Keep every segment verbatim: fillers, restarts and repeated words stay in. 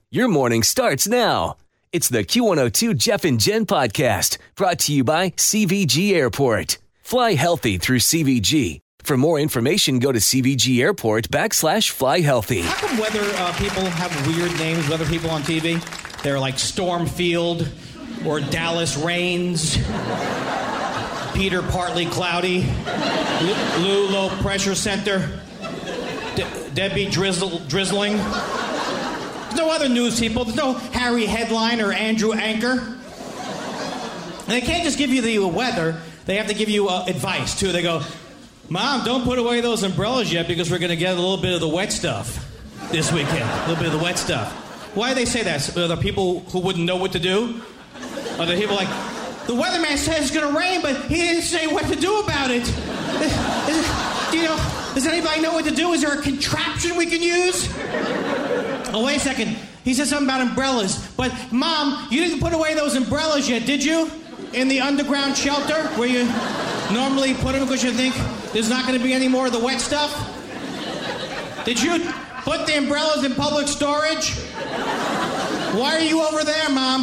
Your morning starts now. It's the Q one oh two Jeff and Jen podcast brought to you by C V G Airport. Fly healthy through C V G. For more information, go to C V G Airport backslash fly healthy. How come weather uh, people have weird names, weather people on T V? They're like Stormfield or Dallas Rains, Peter Partly Cloudy, L- Lou Low Pressure Center, De- Debbie Drizzle, Drizzling. There's no other news people. There's no Harry Headline or Andrew Anchor. And they can't just give you the weather. They have to give you uh, advice, too. They go, Mom, don't put away those umbrellas yet because we're going to get a little bit of the wet stuff this weekend. A little bit of the wet stuff. Why do they say that? Are there people who wouldn't know what to do? Are there people like, the weatherman says it's going to rain, but he didn't say what to do about it. Do you know, does anybody know what to do? Is there a contraption we can use? Oh, wait a second. He said something about umbrellas. But, Mom, you didn't put away those umbrellas yet, did you? In the underground shelter where you normally put them because you think there's not going to be any more of the wet stuff? Did you put the umbrellas in public storage? Why are you over there, Mom?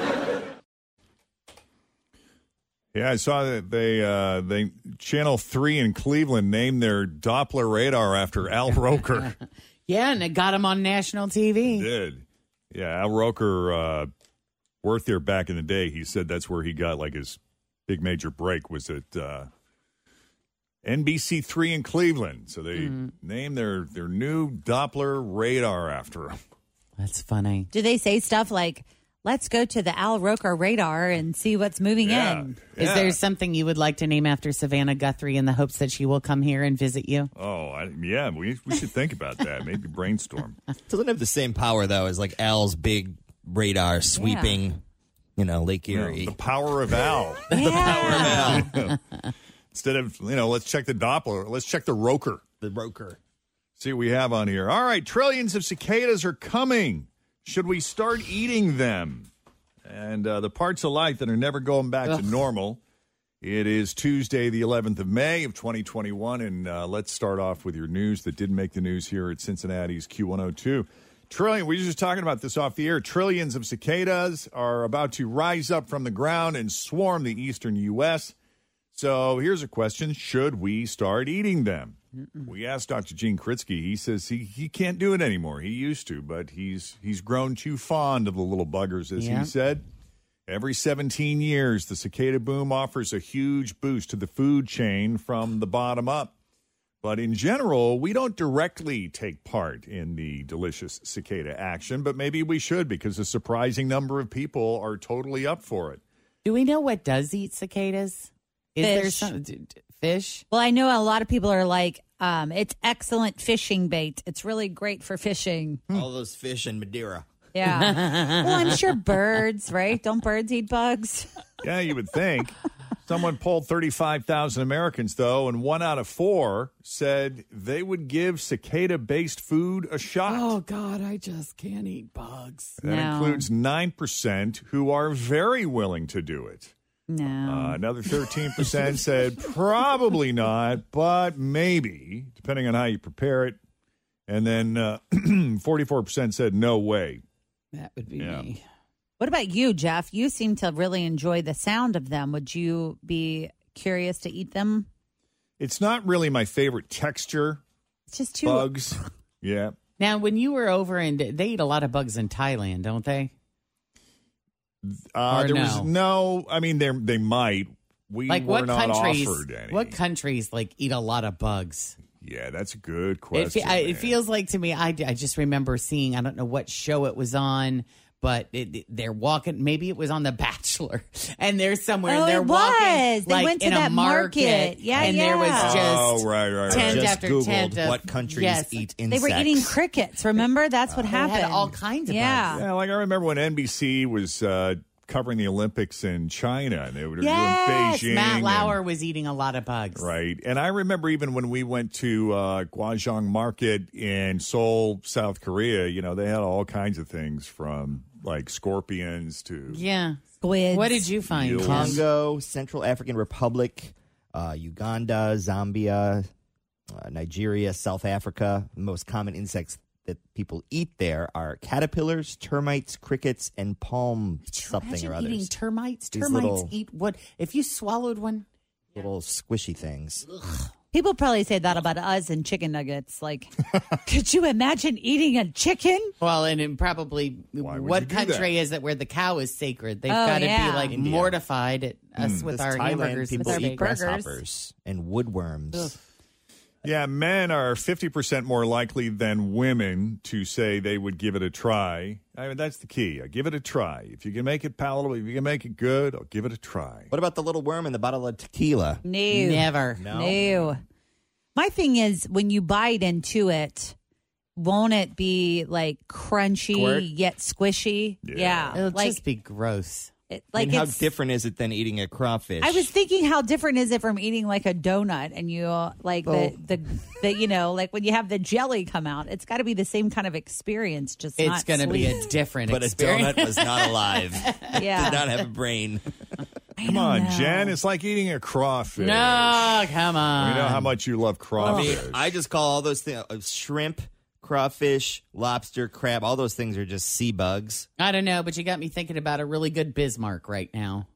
Yeah, I saw that they uh, they Channel three in Cleveland named their Doppler radar after Al Roker. Yeah, and it got him on national T V. It did. Yeah, Al Roker uh, worked there back in the day. He said that's where he got like his big major break was at uh, N B C three in Cleveland. So they mm. named their, their new Doppler radar after him. That's funny. Do they say stuff like, let's go to the Al Roker radar and see what's moving yeah. in? Is yeah. there something you would like to name after Savannah Guthrie in the hopes that she will come here and visit you? Oh, I, yeah, we we should think about that. Maybe brainstorm. Doesn't have the same power, though, as like Al's big radar sweeping, yeah. you know, Lake Erie. You know, the power of Al. Yeah. The power of Al. Instead of, you know, let's check the Doppler, let's check the Roker. The Roker. See what we have on here. All right, trillions of cicadas are coming. Should we start eating them? And uh, the parts of life that are never going back Ugh. to normal. It is Tuesday, the eleventh of May of twenty twenty-one, and uh, let's start off with your news that didn't make the news here at Cincinnati's Q one oh two. Trillion, we were just talking about this off the air. Trillions of cicadas are about to rise up from the ground and swarm the eastern U S So here's a question. Should we start eating them? Mm-mm. We asked Doctor Gene Kritsky. He says he, he can't do it anymore. He used to, but he's he's grown too fond of the little buggers, as yeah. he said. Every seventeen years, the cicada boom offers a huge boost to the food chain from the bottom up. But in general, we don't directly take part in the delicious cicada action, but maybe we should because a surprising number of people are totally up for it. Do we know what does eat cicadas? Is fish. there some d- d- fish? Well, I know a lot of people are like, um, it's excellent fishing bait. It's really great for fishing. All those fish in Madeira. Yeah. Well, I'm sure birds, right? Don't birds eat bugs? Yeah, you would think. Someone polled thirty-five thousand Americans, though, and one out of four said they would give cicada-based food a shot. Oh, God, I just can't eat bugs. That no. includes nine percent who are very willing to do it. No. Uh, another thirteen percent said probably not, but maybe, depending on how you prepare it. And then uh, forty-four percent said no way. That would be yeah. me. What about you, Jeff? You seem to really enjoy the sound of them. Would you be curious to eat them? It's not really my favorite texture. It's just too... Bugs. Yeah. Now, when you were over in, they eat a lot of bugs in Thailand, don't they? Uh, or there no? was no, I mean, they they might. We like were what not countries, offered any. What countries, like, eat a lot of bugs? Yeah, that's a good It, question. fe- I, it feels like to me, I, I just remember seeing, I don't know what show it was on, but it, it- they're walking, maybe it was on The Bachelor, and they're somewhere, Oh, and they're it walking was. They like went to in that a market, market. Yeah, and there was yeah. just Oh, right, right, tent right. Just after Googled tent of- what countries yes. eat They insects. were eating crickets, remember? That's what They happened. had all kinds of yeah. bugs. Yeah, like I remember when N B C was uh, covering the Olympics in China, and they were Yes, doing Beijing. Matt Lauer and- was eating a lot of bugs. Right. And I remember even when we went to uh, Gwajeong Market in Seoul, South Korea, you know, they had all kinds of things from like scorpions to... Yeah. Squids. What did you find? Eels. Ken? Congo, Central African Republic, uh, Uganda, Zambia, uh, Nigeria, South Africa. The most common insects that people eat there are caterpillars, termites, crickets, and palm something Imagine or others. eating termites. These Termites little- eat what? If you swallowed one, Little squishy things. People probably say that about us and chicken nuggets. Like, could you imagine eating a chicken? well, and it probably Why would what you do country that? is it where the cow is sacred? They've Oh, got to yeah. be like India. mortified at us with This our Thailand, hamburgers. people With our eat burgers. grasshoppers and woodworms. Yeah, men are fifty percent more likely than women to say they would give it a try. I mean, that's the key. I give it a try. If you can make it palatable, if you can make it good, I'll give it a try. What about the little worm in the bottle of tequila? No. Never. No. No. My thing is, when you bite into it, won't it be like crunchy Squirt? yet squishy? Yeah. It'll like, just be gross. it, I like mean, how it's, different is it than eating a crawfish? I was thinking, how different is it from eating like a donut and you like the, the the you know like when you have the jelly come out? It's got to be the same kind of experience. Just It's not going to be sweet. a different but a experience. donut was not alive. Yeah. Did not have a brain. I Come don't on, know. Jen. It's like eating a crawfish. No, come on. We know how much you love I crawfish. mean, I just call all those things uh, shrimp, crawfish, lobster, crab. All those things are just sea bugs. I don't know, but you got me thinking about a really good Bismarck right now.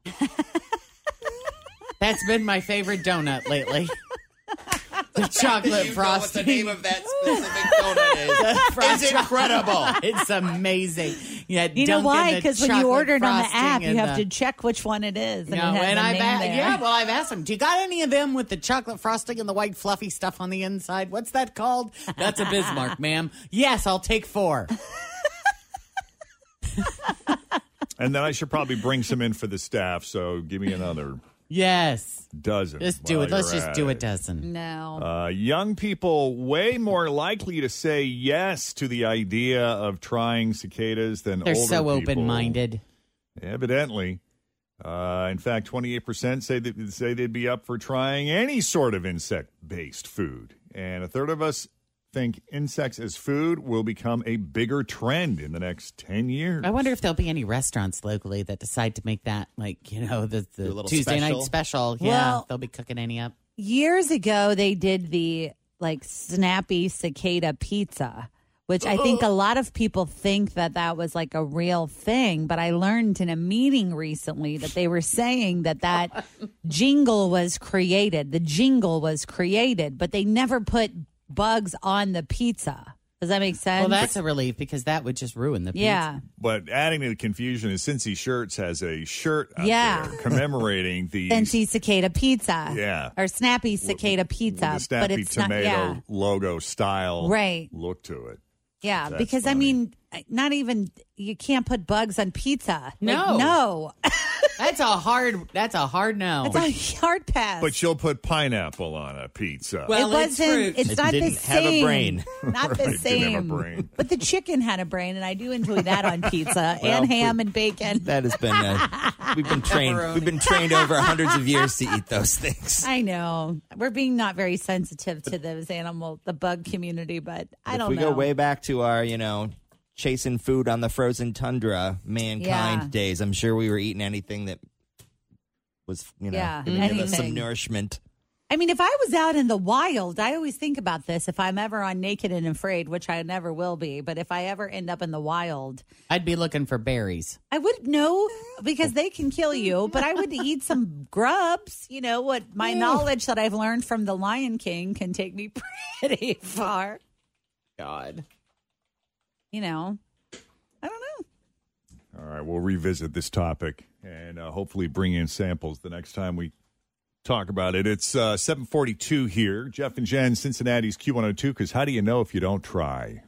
That's been my favorite donut lately. The chocolate frosting. of that specific donut is. It's incredible. It's amazing. Yeah, You know dunk in why? the Because when you chocolate order it on the frosting app, you and have the- to check which one it is. No, And, it has and the I've name a- there. yeah, well, I've asked them. Do you got any of them with the chocolate frosting and the white fluffy stuff on the inside? What's that called? That's a Bismarck, ma'am. Yes, I'll take four. and then I should probably bring some in for the staff, so give me another Yes, dozen. just do while it. Let's you're just at do a it. dozen. No. Uh, young people way more likely to say yes to the idea of trying cicadas than They're older so people. open-minded. Evidently. Uh, in fact, twenty-eight percent say, that, say they'd be up for trying any sort of insect-based food. And a third of us think insects as food will become a bigger trend in the next ten years. I wonder if there'll be any restaurants locally that decide to make that, like, you know, the, Do a the little Tuesday special. night special. Yeah, Well- they'll be cooking any up. Years ago, they did the like snappy cicada pizza, which I think a lot of people think that that was like a real thing. But I learned in a meeting recently that they were saying that that jingle was created. The jingle was created, but they never put bugs on the pizza. Does that make sense? Well, that's a relief because that would just ruin the pizza. yeah. But adding to the confusion is Cincy Shirts has a shirt out Yeah. there commemorating the Fancy cicada pizza. Yeah. Or snappy cicada pizza. the snappy but it's tomato not, yeah. logo style Right. look to it. Yeah, That's because I funny. mean, not even you can't put bugs on pizza. Like, No. no, That's a hard. That's a hard no. it's a hard pass. But you'll put pineapple on a pizza. Well, it it's wasn't. fruit. It's It not didn't the have a same. brain. Not the Right, same. didn't have a brain. But the chicken had a brain, and I do enjoy that on pizza and ham and bacon. That has been uh, we've been trained we've been trained over hundreds of years to eat those things. I know we're being not very sensitive to those animal, the bug community, but I if don't we know. go way back to our, you know, chasing food on the frozen tundra mankind Yeah. days, I'm sure we were eating anything that was, you know, Yeah, gonna give us some anything. nourishment. I mean, if I was out in the wild, I always think about this. If I'm ever on Naked and Afraid, which I never will be, but if I ever end up in the wild, I'd be looking for berries. I would know because they can kill you, but I would eat some grubs. You know what? My knowledge that I've learned from the Lion King can take me pretty far. God. You know, I don't know. All right, we'll revisit this topic and uh, hopefully bring in samples the next time we talk about it. It's uh, seven forty-two here. Jeff and Jen, Cincinnati's Q one oh two, because how do you know if you don't try?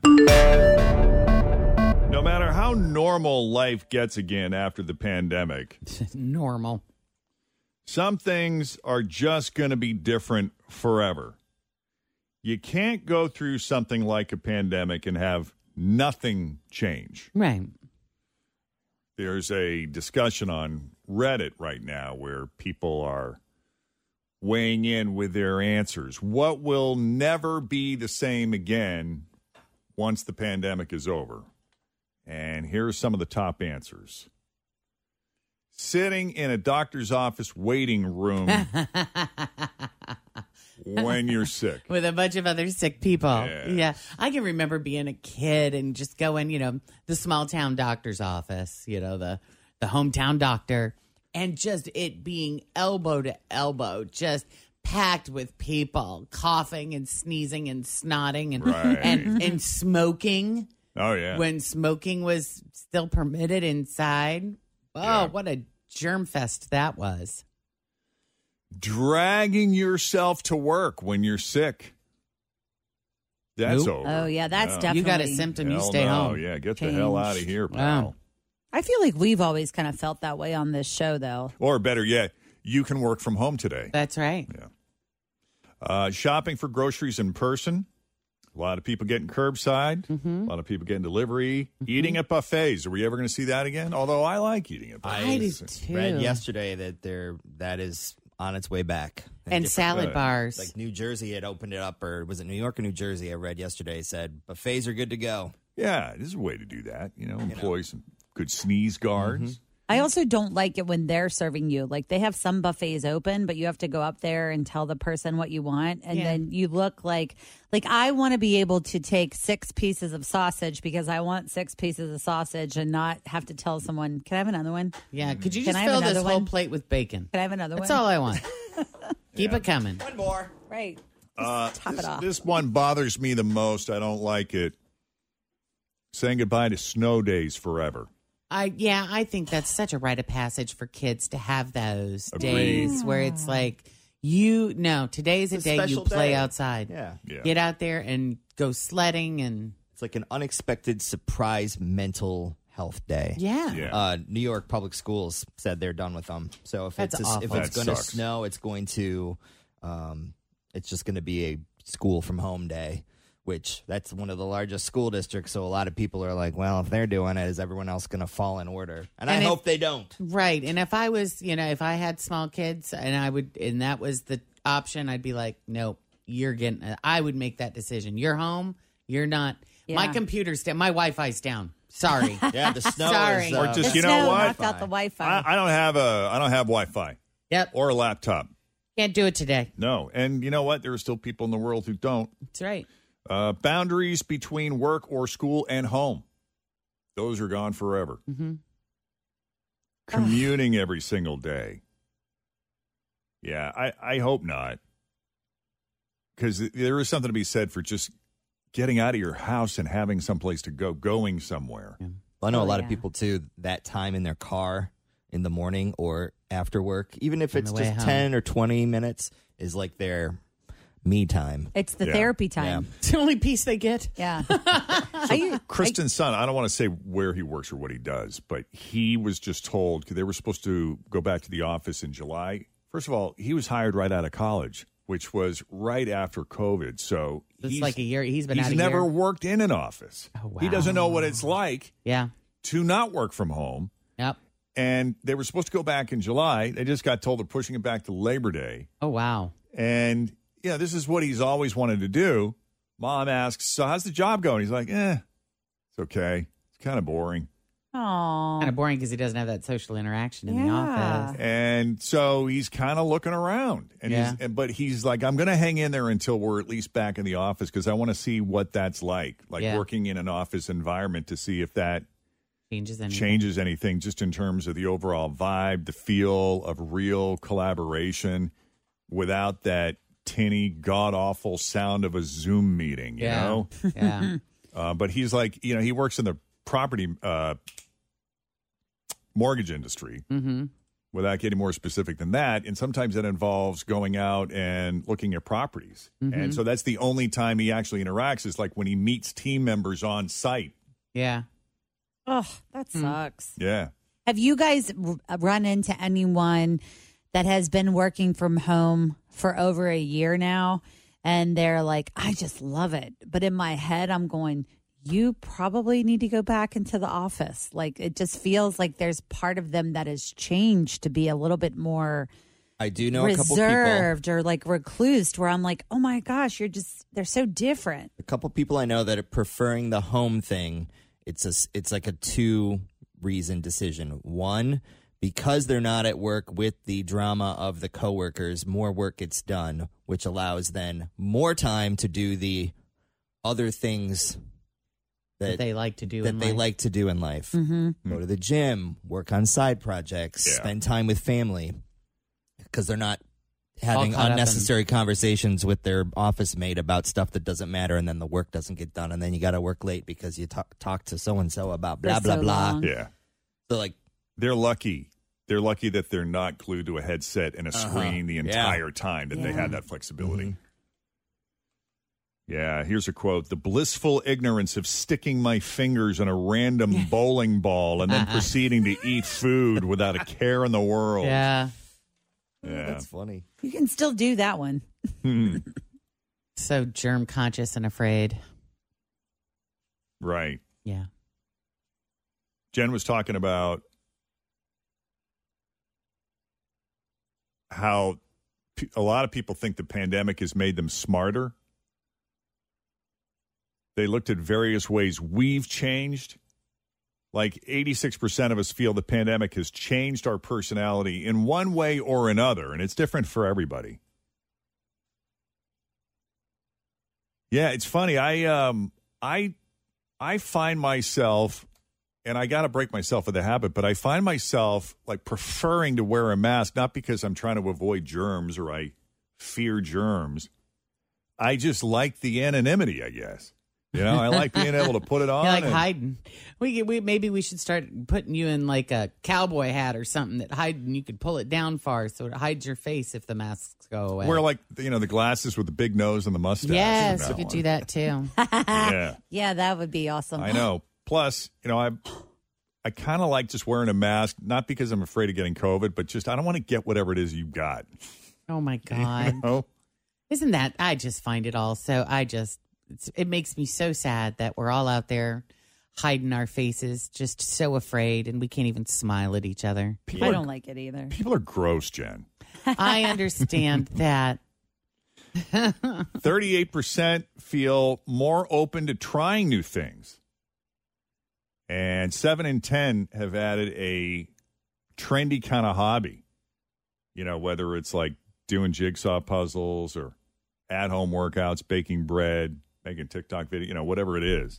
No matter how normal life gets again after the pandemic, Normal. some things are just going to be different forever. You can't go through something like a pandemic and have nothing change. Right. There's a discussion on Reddit right now where people are weighing in with their answers. What will never be the same again once the pandemic is over? And here are some of the top answers. Sitting in a doctor's office waiting room when you're sick. With a bunch of other sick people. Yes. Yeah. I can remember being a kid and just going, you know, the small town doctor's office, you know, the, the hometown doctor, and just it being elbow to elbow, just packed with people coughing and sneezing and snotting and Right. and, and smoking Oh, yeah. when smoking was still permitted inside. Oh, Yeah. what a germ fest that was. Dragging yourself to work when you're sick. That's Nope. over. Oh, yeah, that's No. definitely. You got a symptom, you Hell stay no. home. Yeah, get the hell out of Change. here, pal. Wow. I feel like we've always kind of felt that way on this show, though. Or better yet, you can work from home today. That's right. Yeah. Uh, shopping for groceries in person. A lot of people getting curbside. Mm-hmm. A lot of people getting delivery. Eating at buffets. Are we ever going to see that again? Although I like eating at buffets. I do too. Read yesterday that there that is on its way back. In And different- salad Good. bars. Like New Jersey had opened it up, or was it New York or New Jersey? I read yesterday said buffets are good to go. Yeah, this is a way to do that. You know, employ some good sneeze guards. I also don't like it when they're serving you. Like they have some buffets open, but you have to go up there and tell the person what you want. And Yeah. then you look like, like I want to be able to take six pieces of sausage because I want six pieces of sausage and not have to tell someone, can I have another one? Yeah. Could you Can just I have fill this another whole one? plate with bacon? Can I have another That's one? all I want. Keep it coming. One more. Right. Uh, Top it this, off. this one bothers me the most. I don't like it. Saying goodbye to snow days forever. I yeah, I think that's such a rite of passage for kids to have those Agreed. days where it's like you no, today's a It's a day you special play day. outside. Yeah. Yeah. Get out there and go sledding and It's like an unexpected surprise mental health day. yeah. Yeah. Uh, New York Public Schools said they're done with them. So if That's it's a, if awful. it's That going to sucks. snow, it's going to um, it's just going to be a school from home day, which that's one of the largest school districts. So a lot of people are like, well, if they're doing it, is everyone else going to fall in order? And, And I if- hope they don't. Right. And if I was, you know, if I had small kids and I would and that was the option, I'd be like, nope, you're getting I would make that decision. You're home, you're not. My Yeah. computer's down, my Wi-Fi's down. Sorry. Yeah, the snow Sorry. is Or uh, just, The you know snow what? knocked out the Wi-Fi. I, I don't have a I don't have Wi-Fi Yep. or a laptop. Can't do it today. No, and you know what? There are still people in the world who don't. That's right. Uh, boundaries between work or school and home; those are gone forever. Mm-hmm. Commuting every single day. Yeah, I I hope not, because there is something to be said for just getting out of your house and having someplace to go, going somewhere. I know Oh, a lot yeah. of people too, that time in their car in the morning or after work, even if On it's the way just home. ten or twenty minutes, is like their me time. It's the Yeah. therapy time. It's the only piece they get. Yeah. I, Kristen's son, I don't want to say where he works or what he does, but he was just told, because they were supposed to go back to the office in July. First of all, he was hired right out of college, which was right after COVID. So It's he's, like a year. He's been he's out a never year. worked in an office. Oh, wow. He doesn't know what it's like Yeah. to not work from home. Yep. And they were supposed to go back in July. They just got told they're pushing it back to Labor Day. Oh wow. And, yeah, this is what he's always wanted to do. Mom asks, so how's the job going? He's like, eh, it's okay. It's kind of boring. Aw. Kind of boring because he doesn't have that social interaction in the Yeah. office. And so he's kind of looking around. And Yeah. he's, and, but he's like, I'm going to hang in there until we're at least back in the office because I want to see what that's like, like Yeah. working in an office environment to see if that Changes anything. changes anything just in terms of the overall vibe, the feel of real collaboration without that tinny, god-awful sound of a Zoom meeting, you Yeah. know? Yeah. Uh, but he's like, you know, he works in the property uh, mortgage industry Mm-hmm. without getting more specific than that. And sometimes that involves going out and looking at properties. Mm-hmm. And so that's the only time he actually interacts is like when he meets team members on site. Yeah. Oh, that sucks. Yeah. Have you guys r- run into anyone that has been working from home for over a year now and they're like, I just love it. But in my head, I'm going, you probably need to go back into the office. Like it just feels like there's part of them that has changed to be a little bit more I do know a couple people. reserved or like reclused where I'm like, oh my gosh, you're just, they're so different. A couple people I know that are preferring the home thing. It's a, it's like a two reason decision. One, because they're not at work with the drama of the coworkers, more work gets done, which allows then more time to do the other things that, that they like to do that in they life. like to do in life. Mm-hmm. Go to the gym, work on side projects, Yeah. spend time with family, because they're not having caught up in- unnecessary conversations with their office mate about stuff that doesn't matter, and then the work doesn't get done, and then you got to work late because you talk talk to so and so about blah For blah so blah. long. Yeah. So like, They're lucky. They're lucky that they're not glued to a headset and a Uh-huh. screen the Yeah. entire time, that they Yeah. had that flexibility. Mhm. Yeah, here's a quote. The blissful ignorance of sticking my fingers in a random bowling ball and then proceeding to eat food without a care in the world. Yeah. Yeah. that's funny. You can still do that one. Hmm. So germ conscious and afraid. Right. Yeah. Jen was talking about how p- a lot of people think the pandemic has made them smarter. They looked at various ways we've changed. Like eighty-six percent of us feel the pandemic has changed our personality in one way or another, and it's different for everybody. Yeah, it's funny. I um I I find myself, and I got to break myself of the habit, but I find myself like preferring to wear a mask, not because I'm trying to avoid germs or I fear germs. I just like the anonymity, I guess. You know, I like being able to put it on. You're like and- hiding. We, we maybe we should start putting you in like a cowboy hat or something that hide, and you could pull it down far so it hides your face if the masks go away. Wear like, you know, the glasses with the big nose and the mustache. yes, from you now could on. do that too. Yeah, Yeah, that would be awesome. I know. Plus, you know, I I kind of like just wearing a mask, not because I'm afraid of getting COVID, but just I don't want to get whatever it is you got. Oh my god, You know? isn't that? I just find it all so. I just it's, it makes me so sad that we're all out there hiding our faces, just so afraid, and we can't even smile at each other. I don't like it either. People are gross, Jen. I understand that. thirty-eight percent feel more open to trying new things. And seven in ten have added a trendy kind of hobby. You know, whether it's like doing jigsaw puzzles or at-home workouts, baking bread, making TikTok video, you know, whatever it is.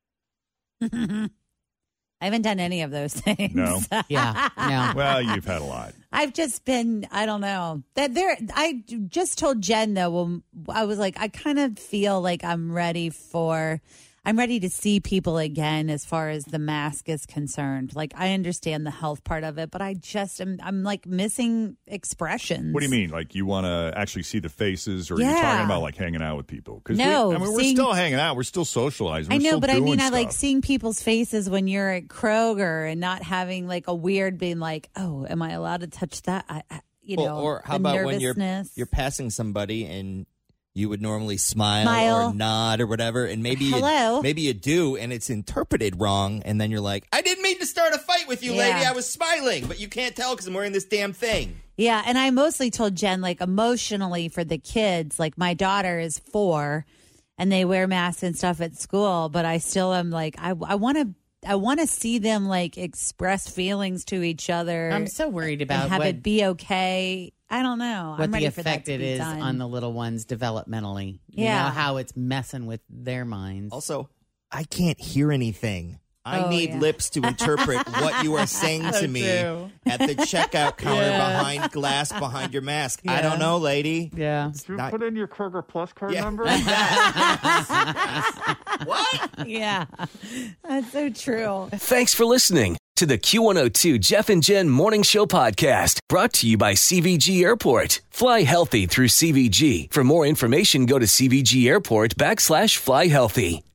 I haven't done any of those things. No? Yeah, no. Well, you've had a lot. I've just been, I don't know. That there I just told Jen though, well, I was like, I kind of feel like I'm ready for I'm ready to see people again as far as the mask is concerned. Like I understand the health part of it, but I just am I'm like missing expressions. What do you mean? Like you want to actually see the faces, or Yeah. you're talking about like hanging out with people? Because No, we, I mean, we're seeing- still hanging out. We're still socializing. I We're know, still but I mean, doing I like stuff. seeing people's faces when you're at Kroger and not having like a weird being like, oh, am I allowed to touch that? I, I you Well, know, or how the about when you're nervousness. you're passing somebody and you would normally smile, Smile. or nod or whatever, and maybe Hello. you maybe you do, and it's interpreted wrong, and then you're like, I didn't mean to start a fight with you, lady. Yeah. I was smiling, but you can't tell because I'm wearing this damn thing. Yeah, and I mostly told Jen, like, emotionally for the kids, like, my daughter is four, and they wear masks and stuff at school, but I still am like, I, I want to, I want to see them like express feelings to each other. I'm so worried and about have what, it be okay. I don't know. what I'm ready the for that effect to it be is done. on the little ones developmentally. You Yeah. know, how it's messing with their minds. Also, I can't hear anything. I Oh, need yeah. lips to interpret what you are saying to me true. at the checkout counter Yeah. behind glass behind your mask. I Yeah. don't know, lady. Yeah. It's not- in your Kroger Plus card Yeah. number? What? Yeah, that's so true. Thanks for listening to the Q one oh two Jeff and Jen Morning Show podcast, brought to you by C V G Airport. Fly healthy through C V G. For more information, go to C V G Airport backslash fly healthy.